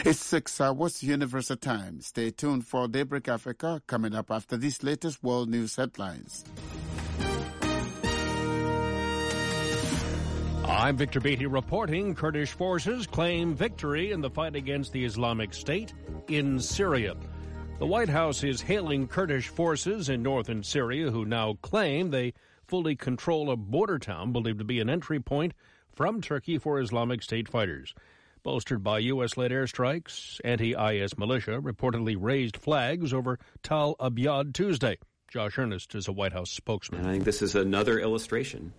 It's 6 hours, Universal Time. Stay tuned for Daybreak Africa, coming up after these latest world news headlines. I'm Victor Beatty reporting Kurdish forces claim victory in the fight against the Islamic State in Syria. The White House is hailing Kurdish forces in northern Syria who now claim they fully control a border town believed to be an entry point from Turkey for Islamic State fighters. Bolstered by U.S.-led airstrikes, anti-IS militia reportedly raised flags over Tal Abyad Tuesday. Josh Earnest is a White House spokesman. And I think this is another illustration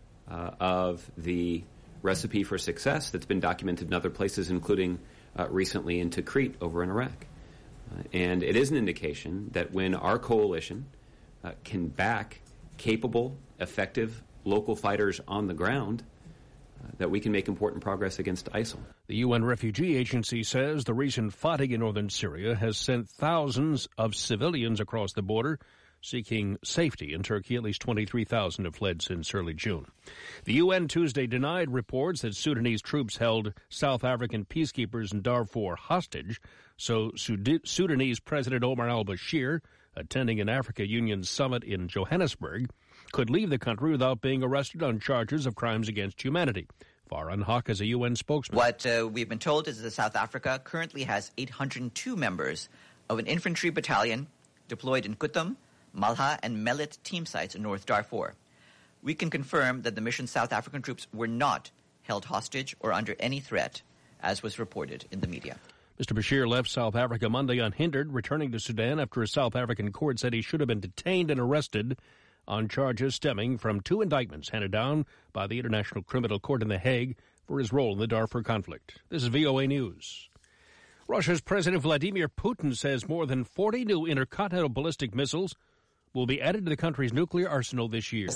of the recipe for success that's been documented in other places, including recently in Tikrit over in Iraq. And it is an indication that when our coalition can back capable, effective local fighters on the ground, that we can make important progress against ISIL. The UN Refugee Agency says the recent fighting in northern Syria has sent thousands of civilians across the border seeking safety in Turkey. At least 23,000 have fled since early June. The UN Tuesday denied reports that Sudanese troops held South African peacekeepers in Darfur hostage, so Sudanese President Omar al-Bashir, attending an Africa Union summit in Johannesburg, could leave the country without being arrested on charges of crimes against humanity. Farhan Haq is a UN spokesman. What we've been told is that South Africa currently has 802 members of an infantry battalion deployed in Kutum, Malha, and Melit team sites in North Darfur. We can confirm that the mission's South African troops were not held hostage or under any threat, as was reported in the media. Mr. Bashir left South Africa Monday unhindered, returning to Sudan after a South African court said he should have been detained and arrested on charges stemming from two indictments handed down by the International Criminal Court in The Hague for his role in the Darfur conflict. This is VOA News. Russia's President Vladimir Putin says more than 40 new intercontinental ballistic missiles will be added to the country's nuclear arsenal this year.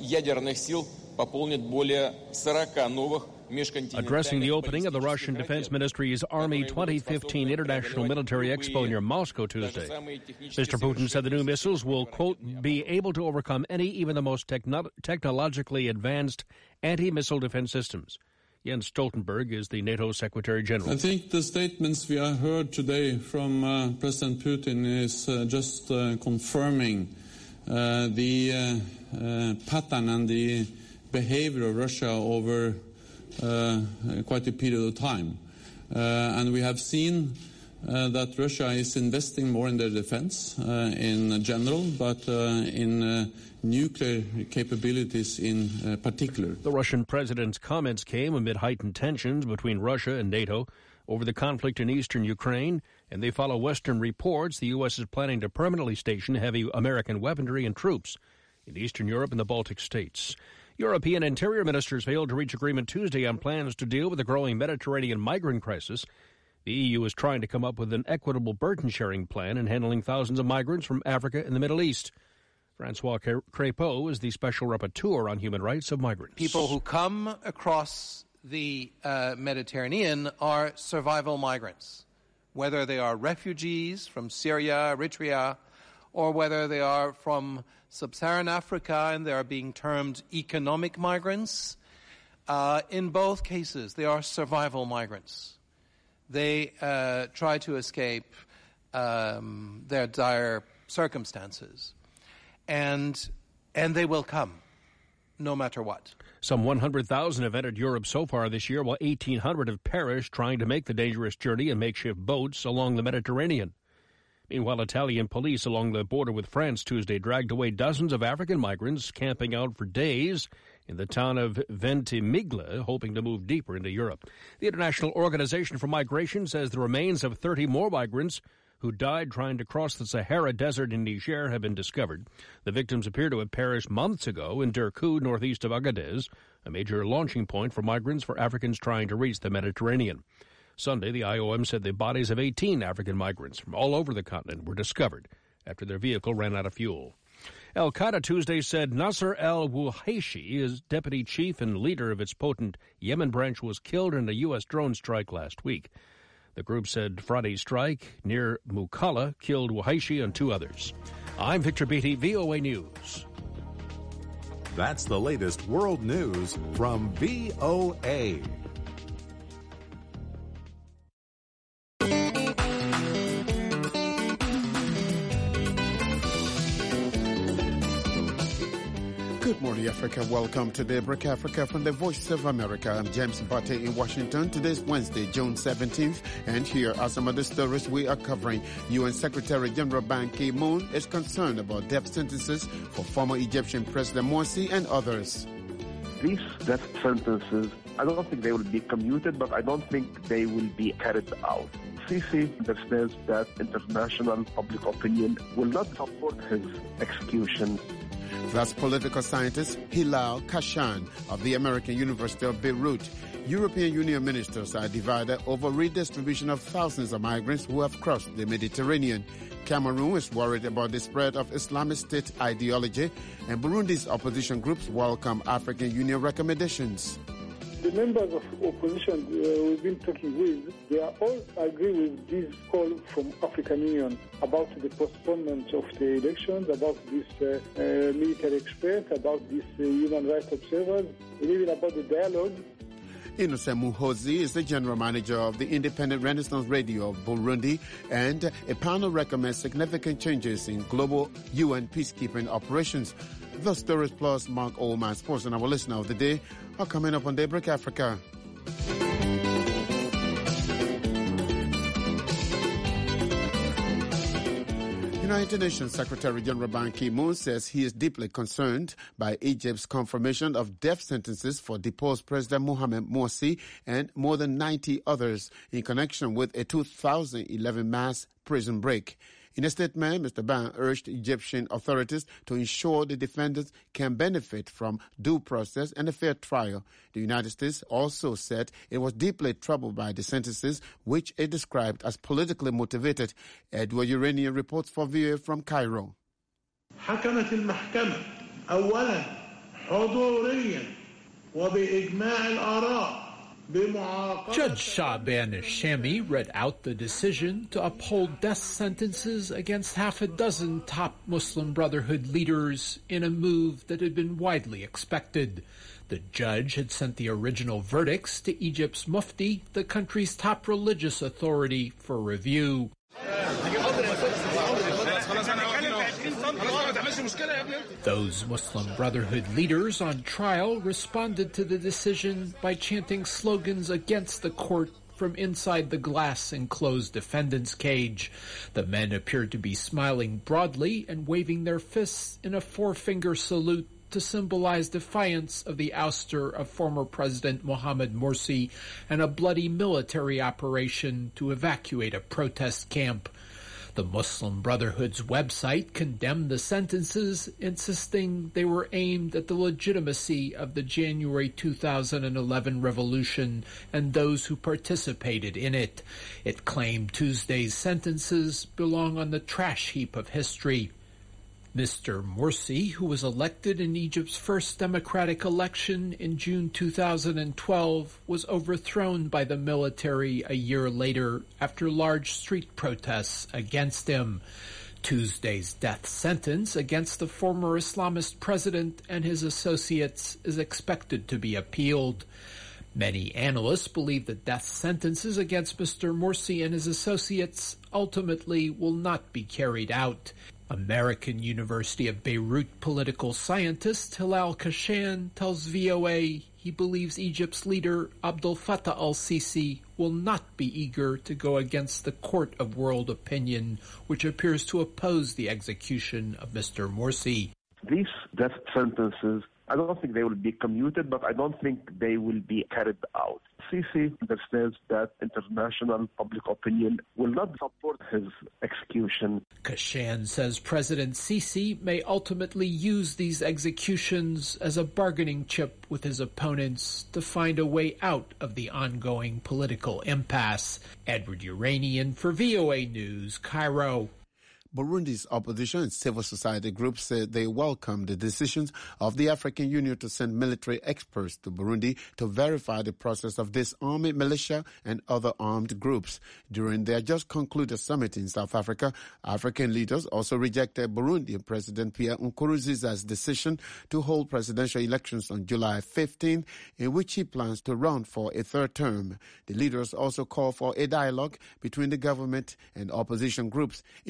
Addressing the opening of the Russian Defense Ministry's Army 2015 International Military Expo near Moscow Tuesday, Mr. Putin said the new missiles will, quote, be able to overcome any, even the most technologically advanced anti-missile defense systems. Jens Stoltenberg is the NATO Secretary General. I think the statements we have heard today from President Putin is just confirming the pattern and the behavior of Russia over quite a period of time. And we have seen that Russia is investing more in their defense in general, but in nuclear capabilities in particular. The Russian president's comments came amid heightened tensions between Russia and NATO over the conflict in eastern Ukraine, and they follow Western reports the U.S. is planning to permanently station heavy American weaponry and troops in Eastern Europe and the Baltic states. European interior ministers failed to reach agreement Tuesday on plans to deal with the growing Mediterranean migrant crisis. The EU is trying to come up with an equitable burden-sharing plan in handling thousands of migrants from Africa and the Middle East. Francois Crépeau is the special rapporteur on human rights of migrants. People who come across the Mediterranean are survival migrants, whether they are refugees from Syria, Eritrea, or whether they are from sub-Saharan Africa and they are being termed economic migrants. In both cases, they are survival migrants. They try to escape their dire circumstances, and they will come, no matter what. Some 100,000 have entered Europe so far this year, while 1,800 have perished trying to make the dangerous journey in makeshift boats along the Mediterranean. Meanwhile, Italian police along the border with France Tuesday dragged away dozens of African migrants camping out for days in the town of Ventimiglia, hoping to move deeper into Europe. The International Organization for Migration says the remains of 30 more migrants who died trying to cross the Sahara Desert in Niger have been discovered. The victims appear to have perished months ago in Derkou, northeast of Agadez, a major launching point for migrants for Africans trying to reach the Mediterranean. Sunday, the IOM said the bodies of 18 African migrants from all over the continent were discovered after their vehicle ran out of fuel. Al-Qaeda Tuesday said Nasser al-Wuhayshi, his deputy chief and leader of its potent Yemen branch, was killed in a U.S. drone strike last week. The group said Friday's strike near Mukalla killed Wuhayshi and two others. I'm Victor Beatty, VOA News. That's the latest world news from VOA. morning, Africa. Welcome to Daybreak Africa from the Voice of America. I'm James Bate in Washington. Today's Wednesday, June 17th, and here are some of the stories we are covering. UN Secretary General Ban Ki-moon is concerned about death sentences for former Egyptian President Morsi and others. These death sentences, I don't think they will be commuted, but I don't think they will be carried out. Sisi understands that international public opinion will not support his execution. That's political scientist Hilal Khashan of the American University of Beirut. European Union ministers are divided over redistribution of thousands of migrants who have crossed the Mediterranean. Cameroon is worried about the spread of Islamic State ideology, and Burundi's opposition groups welcome African Union recommendations. The members of opposition we've been talking with, they are all agree with this call from African Union about the postponement of the elections, about this military experts, about these human rights observers, and even about the dialogue. Innocent Muhozi is the general manager of the Independent Renaissance Radio of Burundi, and a panel recommends significant changes in global UN peacekeeping operations. The stories plus Mark Oldman, sports, and our listener of the day are coming up on Daybreak Africa. United Nations Secretary General Ban Ki-moon says he is deeply concerned by Egypt's confirmation of death sentences for deposed President Mohamed Morsi and more than 90 others in connection with a 2011 mass prison break. In a statement, Mr. Ban urged Egyptian authorities to ensure the defendants can benefit from due process and a fair trial. The United States also said it was deeply troubled by the sentences, which it described as politically motivated. Edward Uranian reports for VOA from Cairo. حكمت المحكمة أولا حضوريا وبإجماع الآراء. Judge Shahban Shami read out the decision to uphold death sentences against half a dozen top Muslim Brotherhood leaders in a move that had been widely expected. The judge had sent the original verdicts to Egypt's Mufti, the country's top religious authority, for review. Those Muslim Brotherhood leaders on trial responded to the decision by chanting slogans against the court from inside the glass-enclosed defendant's cage. The men appeared to be smiling broadly and waving their fists in a four-finger salute to symbolize defiance of the ouster of former President Mohamed Morsi and a bloody military operation to evacuate a protest camp. The Muslim Brotherhood's website condemned the sentences, insisting they were aimed at the legitimacy of the January 2011 revolution and those who participated in it. It claimed Tuesday's sentences belong on the trash heap of history. Mr. Morsi, who was elected in Egypt's first democratic election in June 2012, was overthrown by the military a year later after large street protests against him. Tuesday's death sentence against the former Islamist president and his associates is expected to be appealed. Many analysts believe that death sentences against Mr. Morsi and his associates ultimately will not be carried out. American University of Beirut political scientist Hilal Khashan tells VOA he believes Egypt's leader Abdel Fattah al-Sisi will not be eager to go against the court of world opinion, which appears to oppose the execution of Mr. Morsi. These death sentences, I don't think they will be commuted, but I don't think they will be carried out. Sisi understands that international public opinion will not support his execution. Khashan says President Sisi may ultimately use these executions as a bargaining chip with his opponents to find a way out of the ongoing political impasse. Edward Uranian for VOA News, Cairo. Burundi's opposition and civil society groups said they welcome the decisions of the African Union to send military experts to Burundi to verify the process of disarming militia and other armed groups. During their just concluded summit in South Africa, African leaders also rejected Burundian President Pierre Nkurunziza's decision to hold presidential elections on July 15, in which he plans to run for a third term. The leaders also called for a dialogue between the government and opposition groups. Innocent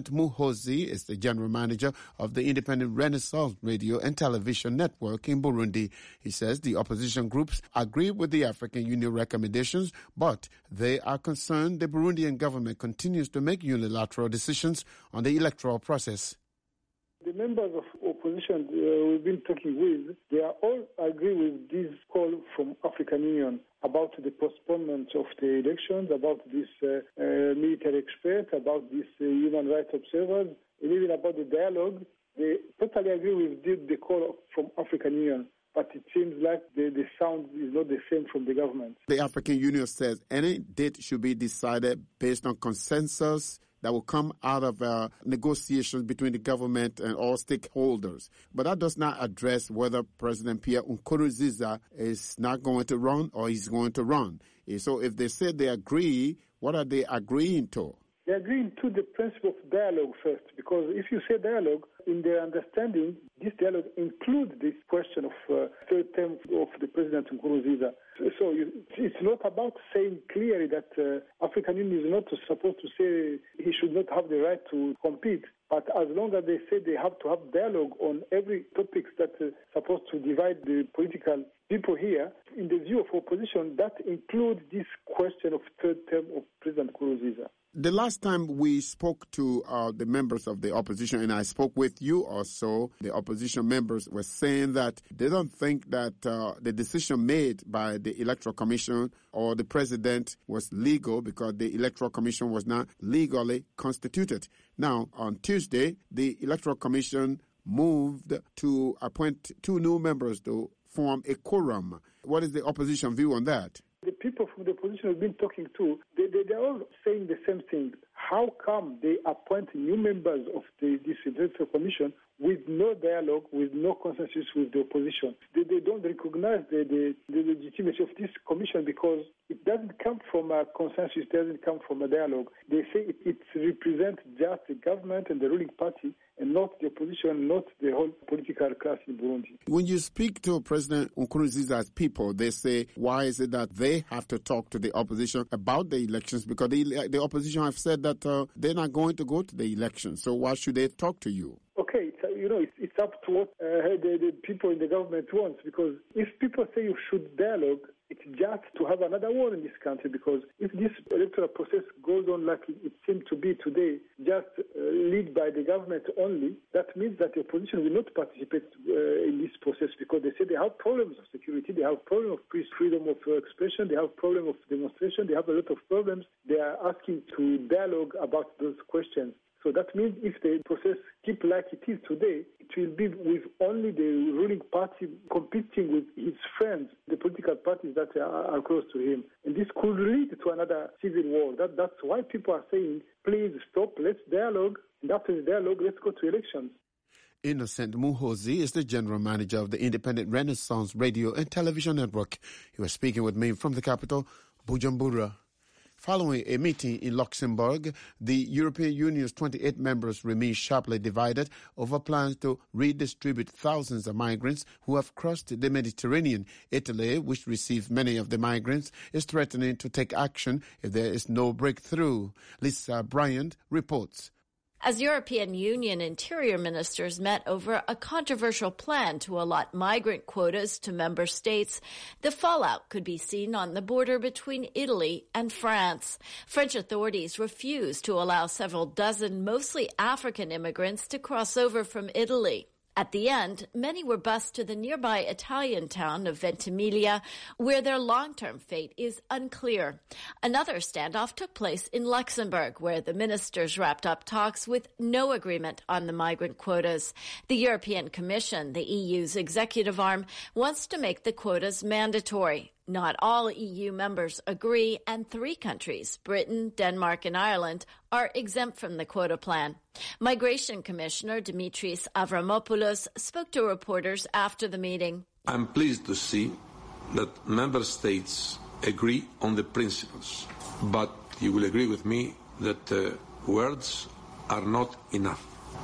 Innocent Muhozi is the general manager of the Independent Renaissance Radio and Television Network in Burundi. He says the opposition groups agree with the African Union recommendations, but they are concerned the Burundian government continues to make unilateral decisions on the electoral process. The members of opposition we've been talking with, they are all agree with this call from African Union about the postponement of the elections, about this military expert, about these human rights observers, and even about the dialogue. They totally agree with the call from African Union. But it seems like the sound is not the same from the government. The African Union says any date should be decided based on consensus that will come out of negotiations between the government and all stakeholders. But that does not address whether President Pierre Nkurunziza is not going to run or he's going to run. So if they say they agree, what are they agreeing to? They're agreeing to the principle of dialogue first, because if you say dialogue, in their understanding, this dialogue includes this question of third term of the President Nkurunziza. So it's not about saying clearly that African Union is not supposed to say he should not have the right to compete, but as long as they say they have to have dialogue on every topic that's supposed to divide the political people here, in the view of opposition, that includes this question of third term of President Nkurunziza. The last time we spoke to the members of the opposition, and I spoke with you also, the opposition members were saying that they don't think that the decision made by the Electoral Commission or the president was legal because the Electoral Commission was not legally constituted. Now, on Tuesday, the Electoral Commission moved to appoint 2 new members to form a quorum. What is the opposition view on that? The people from the opposition we've been talking to, they're all saying the same thing. How come they appoint new members of this Electoral Commission with no dialogue, with no consensus with the opposition? They don't recognize the legitimacy of this commission because it doesn't come from a consensus, it doesn't come from a dialogue. They say it represents just the government and the ruling party and not the opposition, not the whole political class in Burundi. When you speak to President Nkurunziza's people, they say, why is it that they have to talk to the opposition about the elections? Because the opposition have said that they're not going to go to the elections. So why should they talk to you? Okay, it's up to what the people in the government want, because if people say you should dialogue, it's just to have another war in this country, because if this electoral process goes on like it seems to be today, just led by the government only, that means that the opposition will not participate in this process, because they say they have problems of security, they have problems of freedom of expression, they have problems of demonstration, they have a lot of problems. They are asking to dialogue about those questions. So that means if the process keeps like it is today, it will be with only the ruling party competing with his friends, the political parties that are close to him. And this could lead to another civil war. That's why people are saying, please stop, let's dialogue, and after the dialogue, let's go to elections. Innocent Muhozi is the general manager of the Independent Renaissance Radio and Television Network. He was speaking with me from the capital, Bujumbura. Following a meeting in Luxembourg, the European Union's 28 members remain sharply divided over plans to redistribute thousands of migrants who have crossed the Mediterranean. Italy, which receives many of the migrants, is threatening to take action if there is no breakthrough. Lisa Bryant reports. As European Union interior ministers met over a controversial plan to allot migrant quotas to member states, the fallout could be seen on the border between Italy and France. French authorities refused to allow several dozen mostly African immigrants to cross over from Italy. At the end, many were bused to the nearby Italian town of Ventimiglia, where their long-term fate is unclear. Another standoff took place in Luxembourg, where the ministers wrapped up talks with no agreement on the migrant quotas. The European Commission, the EU's executive arm, wants to make the quotas mandatory. Not all EU members agree, and 3 countries, Britain, Denmark, and Ireland, are exempt from the quota plan. Migration Commissioner Dimitris Avramopoulos spoke to reporters after the meeting. I'm pleased to see that member states agree on the principles, but you will agree with me that words are not enough.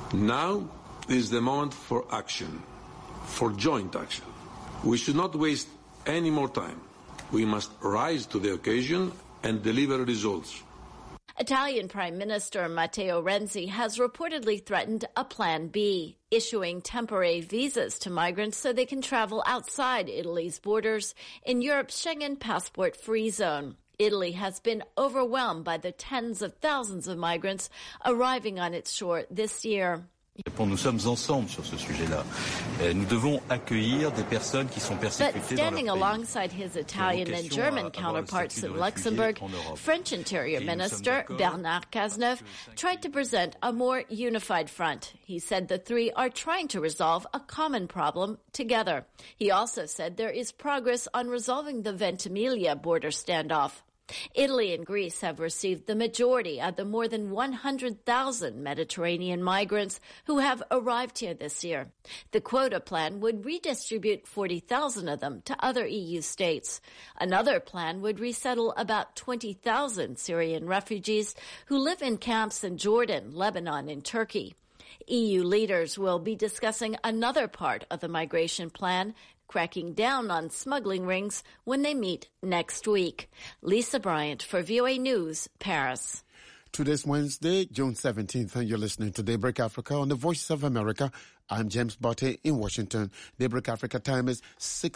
Now is the moment for action, for joint action. We should not waste any more time. We must rise to the occasion and deliver results. Italian Prime Minister Matteo Renzi has reportedly threatened a Plan B, issuing temporary visas to migrants so they can travel outside Italy's borders in Europe's Schengen passport-free zone. Italy has been overwhelmed by the tens of thousands of migrants arriving on its shore this year. Nous sommes ensemble sur ce sujet-là. Nous devons accueillir des personnes qui sont persécutées But standing alongside his Italian and German counterparts in Luxembourg, French Interior Minister Bernard Cazeneuve tried to present a more unified front. He said the three are trying to resolve a common problem together. He also said there is progress on resolving the Ventimiglia border standoff. Italy and Greece have received the majority of the more than 100,000 Mediterranean migrants who have arrived here this year. The quota plan would redistribute 40,000 of them to other EU states. Another plan would resettle about 20,000 Syrian refugees who live in camps in Jordan, Lebanon, and Turkey. EU leaders will be discussing another part of the migration plan, cracking down on smuggling rings, when they meet next week. Lisa Bryant for VOA News, Paris. Today's Wednesday, June 17th, and you're listening to Daybreak Africa on the Voice of America. I'm James Botte in Washington. Daybreak Africa time is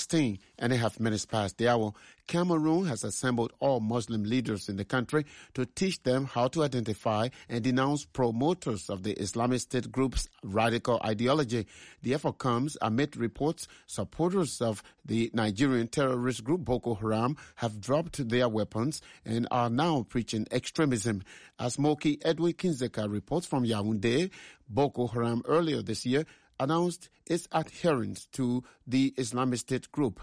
16.5 minutes past the hour. Cameroon has assembled all Muslim leaders in the country to teach them how to identify and denounce promoters of the Islamic State group's radical ideology. The effort comes amid reports supporters of the Nigerian terrorist group Boko Haram have dropped their weapons and are now preaching extremism. As Moki Edwin Kinzeka reports from Yaoundé, Boko Haram earlier this year announced its adherence to the Islamic State group.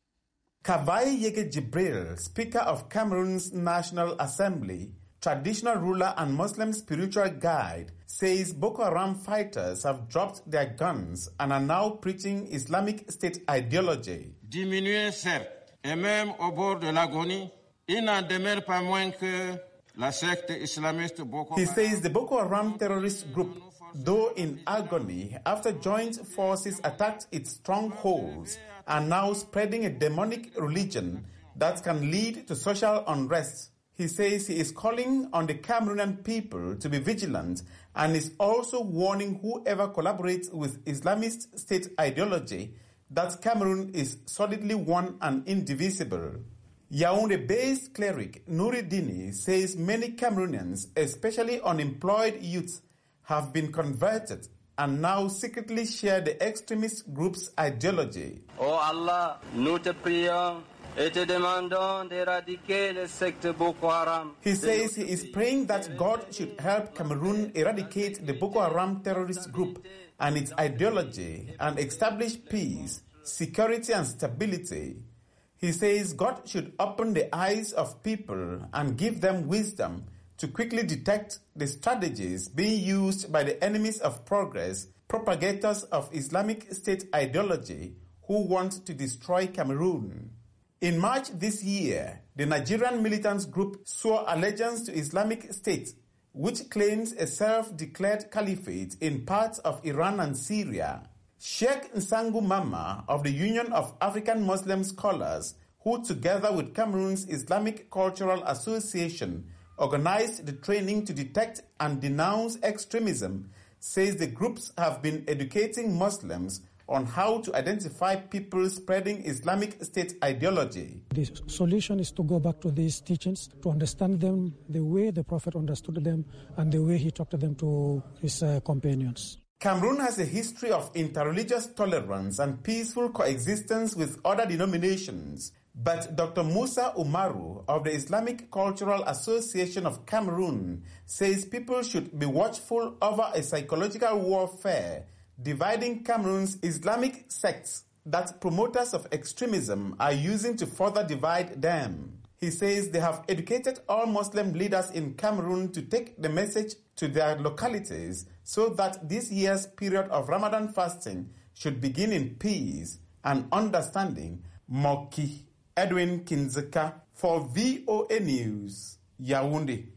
Kabai Yege Jibril, Speaker of Cameroon's National Assembly, traditional ruler and Muslim spiritual guide, says Boko Haram fighters have dropped their guns and are now preaching Islamic State ideology. Diminué, certes, et même au bord de l'agonie, il n'en demeure pas moins que la secte islamiste Boko Haram. He says the Boko Haram terrorist group, though in agony after joint forces attacked its strongholds, are now spreading a demonic religion that can lead to social unrest. He says he is calling on the Cameroonian people to be vigilant and is also warning whoever collaborates with Islamist State ideology that Cameroon is solidly one and indivisible. Yaoundé-based cleric Nouri Dini says many Cameroonians, especially unemployed youths, have been converted and now secretly share the extremist group's ideology. Oh Allah, nous te prions et te demandons d'éradiquer le secte Boko Haram. He says he is praying that God should help Cameroon eradicate the Boko Haram terrorist group and its ideology and establish peace, security and stability. He says God should open the eyes of people and give them wisdom to quickly detect the strategies being used by the enemies of progress, propagators of Islamic State ideology who want to destroy Cameroon. In March this year, the Nigerian militant group swore allegiance to Islamic State, which claims a self-declared caliphate in parts of Iran and Syria. Sheikh Nsangu Mama of the Union of African Muslim Scholars, who together with Cameroon's Islamic Cultural Association organized the training to detect and denounce extremism, says the groups have been educating Muslims on how to identify people spreading Islamic State ideology. The solution is to go back to these teachings, to understand them the way the Prophet understood them and the way he talked to them to his companions. Cameroon has a history of interreligious tolerance and peaceful coexistence with other denominations. But Dr. Musa Umaru of the Islamic Cultural Association of Cameroon says people should be watchful over a psychological warfare dividing Cameroon's Islamic sects that promoters of extremism are using to further divide them. He says they have educated all Muslim leaders in Cameroon to take the message to their localities so that this year's period of Ramadan fasting should begin in peace and understanding. Moki Edwin Kinzeka for VOA News, Yaoundé.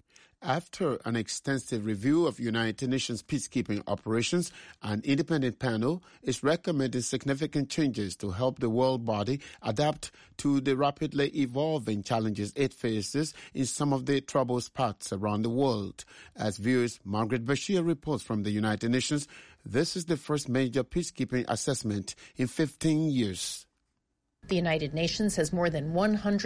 After an extensive review of United Nations peacekeeping operations, an independent panel is recommending significant changes to help the world body adapt to the rapidly evolving challenges it faces in some of the troubled spots around the world. As viewers, Margaret Bashir reports from the United Nations, this is the first major peacekeeping assessment in 15 years. The United Nations has more than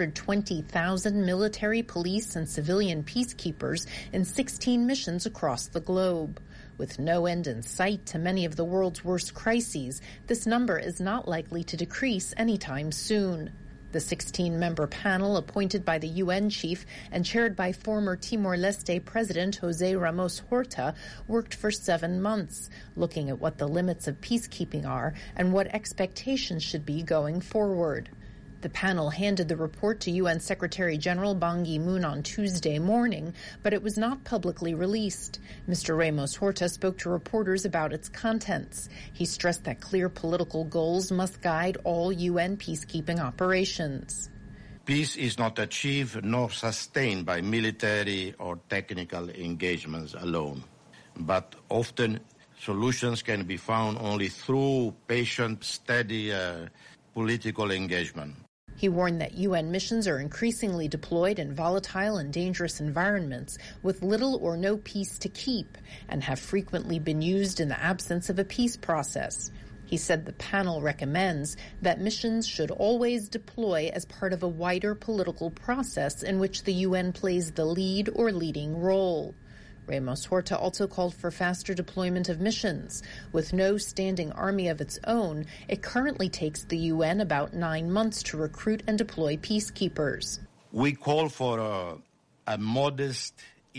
120,000 military, police, and civilian peacekeepers in 16 missions across the globe. With no end in sight to many of the world's worst crises, this number is not likely to decrease anytime soon. The 16-member panel, appointed by the UN chief and chaired by former Timor-Leste President José Ramos Horta, worked for 7 months, looking at what the limits of peacekeeping are and what expectations should be going forward. The panel handed the report to UN Secretary-General Ban Ki-moon on Tuesday morning, but it was not publicly released. Mr. Ramos Horta spoke to reporters about its contents. He stressed that clear political goals must guide all UN peacekeeping operations. Peace is not achieved nor sustained by military or technical engagements alone, but often solutions can be found only through patient, steady political engagement. He warned that UN missions are increasingly deployed in volatile and dangerous environments with little or no peace to keep and have frequently been used in the absence of a peace process. He said the panel recommends that missions should always deploy as part of a wider political process in which the UN plays the lead or leading role. Ramos Horta also called for faster deployment of missions. With no standing army of its own, it currently takes the UN about 9 months to recruit and deploy peacekeepers. We call for a modest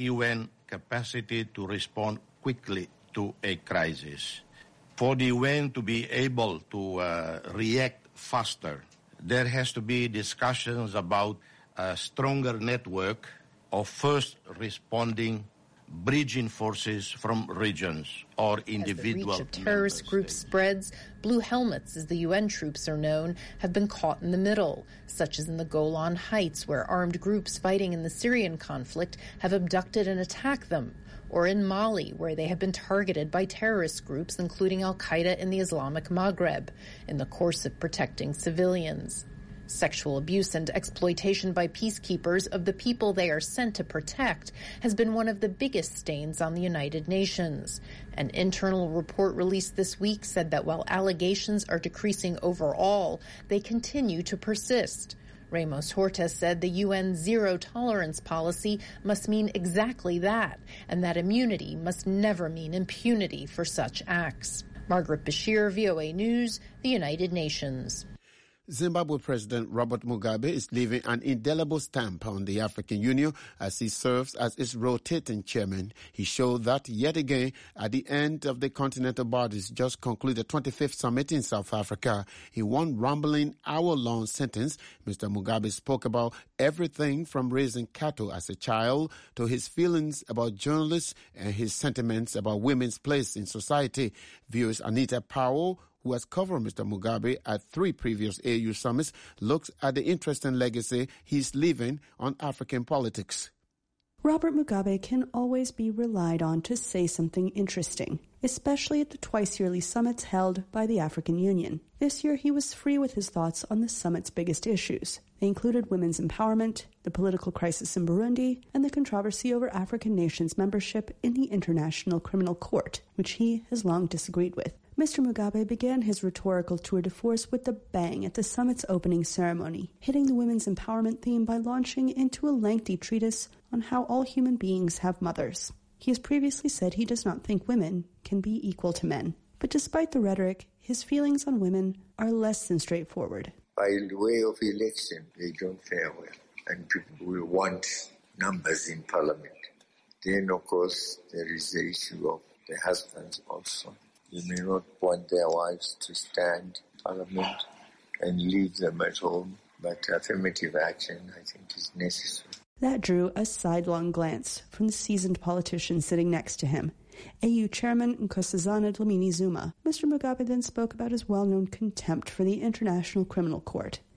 UN capacity to respond quickly to a crisis. For the UN to be able to react faster, there has to be discussions about a stronger network of first responding bridging forces from regions or individual. As the reach of terrorist groups spreads, blue helmets, as the UN troops are known, have been caught in the middle, such as in the Golan Heights, where armed groups fighting in the Syrian conflict have abducted and attacked them, or in Mali, where they have been targeted by terrorist groups, including Al-Qaeda in the Islamic Maghreb, in the course of protecting civilians. Sexual abuse and exploitation by peacekeepers of the people they are sent to protect has been one of the biggest stains on the United Nations. An internal report released this week said that while allegations are decreasing overall, they continue to persist. Ramos Horta said the UN's zero-tolerance policy must mean exactly that, and that immunity must never mean impunity for such acts. Margaret Bashir, VOA News, the United Nations. Zimbabwe President Robert Mugabe is leaving an indelible stamp on the African Union as he serves as its rotating chairman. He showed that yet again at the end of the continental body's just concluded 25th summit in South Africa. In one rambling hour-long sentence, Mr. Mugabe spoke about everything from raising cattle as a child to his feelings about journalists and his sentiments about women's place in society. Viewers Anita Powell, who has covered Mr. Mugabe at 3 previous AU summits, looks at the interesting legacy he's leaving on African politics. Robert Mugabe can always be relied on to say something interesting, especially at the twice-yearly summits held by the African Union. This year, he was free with his thoughts on the summit's biggest issues. They included women's empowerment, the political crisis in Burundi, and the controversy over African nations' membership in the International Criminal Court, which he has long disagreed with. Mr. Mugabe began his rhetorical tour de force with a bang at the summit's opening ceremony, hitting the women's empowerment theme by launching into a lengthy treatise on how all human beings have mothers. He has previously said he does not think women can be equal to men. But despite the rhetoric, his feelings on women are less than straightforward. By the way of election, they don't fare well, and people will want numbers in parliament. Then, of course, there is the issue of the husbands also. You may not want their wives to stand in parliament and leave them at home, but affirmative action, I think, is necessary. That drew a sidelong glance from the seasoned politician sitting next to him, AU Chairman Nkosazana Dlamini Zuma. Mr. Mugabe then spoke about his well-known contempt for the International Criminal Court.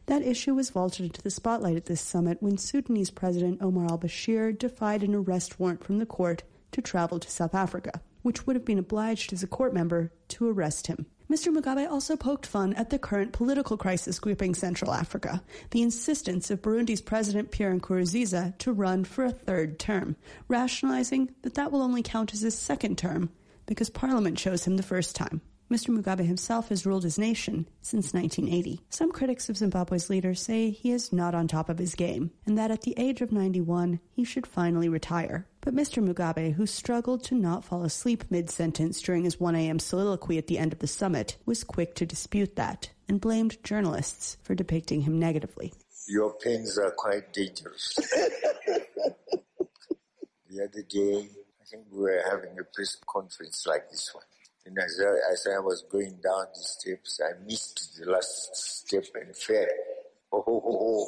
That issue was vaulted into the spotlight at this summit when Sudanese President Omar al-Bashir defied an arrest warrant from the court to travel to South Africa, which would have been obliged as a court member to arrest him. Mr. Mugabe also poked fun at the current political crisis gripping Central Africa, the insistence of Burundi's President Pierre Nkurunziza to run for a third term, rationalizing that will only count as his second term because Parliament chose him the first time. Mr. Mugabe himself has ruled his nation since 1980. Some critics of Zimbabwe's leader say he is not on top of his game, and that at the age of 91, he should finally retire. But Mr. Mugabe, who struggled to not fall asleep mid-sentence during his 1 a.m. soliloquy at the end of the summit, was quick to dispute that and blamed journalists for depicting him negatively. Your pens are quite dangerous. The other day, I think we were having a press conference like this one. And as I was going down the steps, I missed the last step and fell. Oh.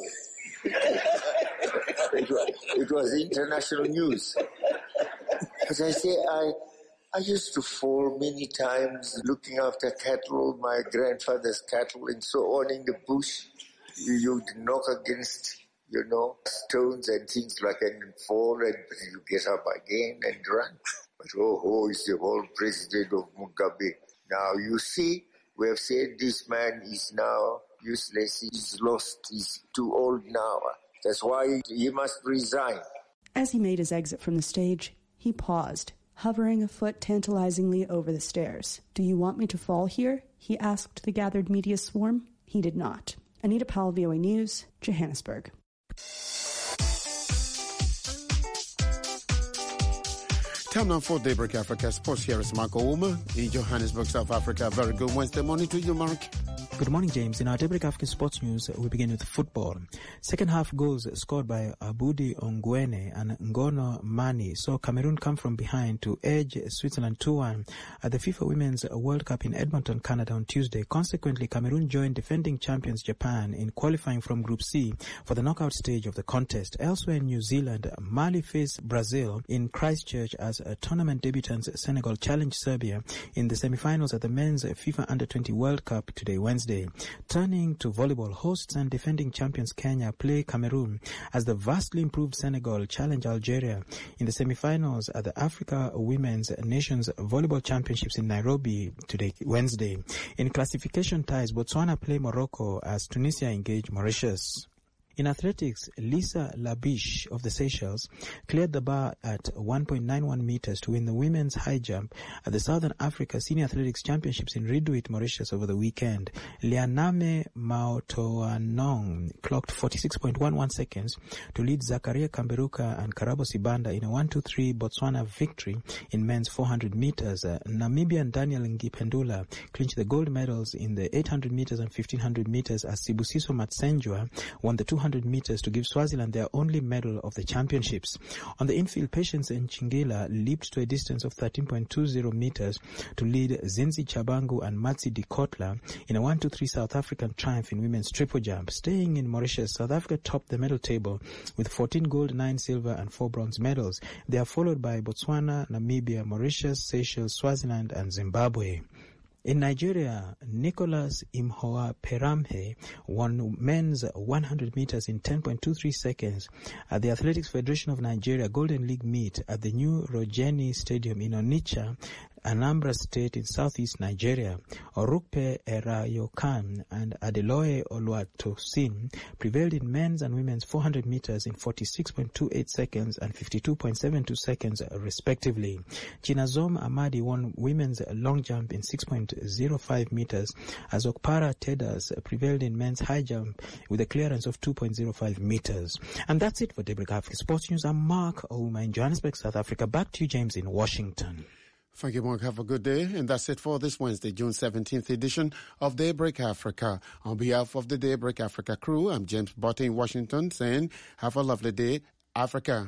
It was international news. As I say, I used to fall many times looking after cattle, my grandfather's cattle and so on in the bush. You'd knock against, stones and things like that and fall, and you get up again and run. But is the whole president of Mugabe. Now you see, we have said this man is now useless, he's lost, he's too old now. That's why he must resign. As he made his exit from the stage, he paused, hovering a foot tantalizingly over the stairs. "Do you want me to fall here?" he asked the gathered media swarm. He did not. Anita Powell, VOA News, Johannesburg. Time now for Daybreak Africa Sports. Here is Mark Ouma in Johannesburg, South Africa. Very good Wednesday morning to you, Mark. Good morning, James. In our Daybreak Africa Sports News, we begin with football. Second half goals scored by Abudi Ongwene and Ngono Mani saw Cameroon come from behind to edge Switzerland 2-1 at the FIFA Women's World Cup in Edmonton, Canada on Tuesday. Consequently, Cameroon joined defending champions Japan in qualifying from Group C for the knockout stage of the contest. Elsewhere in New Zealand, Mali faced Brazil in Christchurch as tournament debutants Senegal challenged Serbia in the semi-finals at the men's FIFA Under-20 World Cup today, Wednesday. Turning to volleyball, hosts and defending champions Kenya play Cameroon as the vastly improved Senegal challenge Algeria in the semi-finals at the Africa Women's Nations Volleyball Championships in Nairobi today, Wednesday. In classification ties, Botswana play Morocco as Tunisia engage Mauritius. In athletics, Lisa Labiche of the Seychelles cleared the bar at 1.91 meters to win the women's high jump at the Southern Africa Senior Athletics Championships in Ridouit, Mauritius over the weekend. Lianame Maotoanong clocked 46.11 seconds to lead Zakaria Kamberuka and Karabo Sibanda in a 1-2-3 Botswana victory in men's 400 meters. Namibian Daniel Ngipendula clinched the gold medals in the 800 meters and 1500 meters as Sibusiso Matsenjwa won the 200 meters to give Swaziland their only medal of the championships. On the infield, Patience Nchingila leaped to a distance of 13.20 meters to lead Zinzi Chabangu and Matsi Dikotla in a 1-2-3 South African triumph in women's triple jump. Staying in Mauritius, South Africa topped the medal table with 14 gold, 9 silver and 4 bronze medals. They are followed by Botswana, Namibia, Mauritius, Seychelles, Swaziland and Zimbabwe. In Nigeria, Nicholas Imhoa Peramhe won men's 100 meters in 10.23 seconds at the Athletics Federation of Nigeria Golden League meet at the new Rojeni Stadium in Onitsha, Anambra State in southeast Nigeria. Orukpe Erayokan and Adeloye Oluwatosin prevailed in men's and women's 400 meters in 46.28 seconds and 52.72 seconds respectively. Chinazom Amadi won women's long jump in 6.05 meters as Okpara Tedas prevailed in men's high jump with a clearance of 2.05 meters. And that's it for Daybreak Africa Sports News. I'm Mark Ouma in Johannesburg, South Africa. Back to you, James, in Washington. Thank you, Mark. Have a good day. And that's it for this Wednesday, June 17th edition of Daybreak Africa. On behalf of the Daybreak Africa crew, I'm James Botte in Washington saying, have a lovely day, Africa.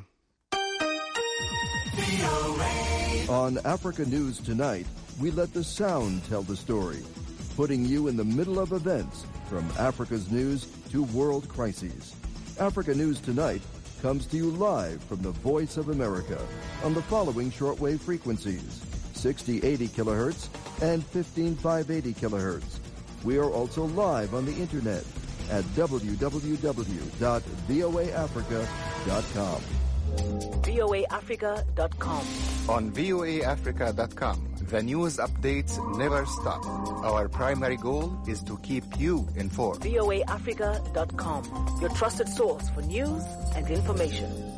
On Africa News Tonight, we let the sound tell the story, putting you in the middle of events from Africa's news to world crises. Africa News Tonight comes to you live from the Voice of America on the following shortwave frequencies: 6080 kilohertz and 15580 kilohertz. We are also live on the internet at www.voaafrica.com. voaafrica.com. On voaafrica.com, the news updates never stop. Our primary goal is to keep you informed. voaafrica.com, your trusted source for news and information.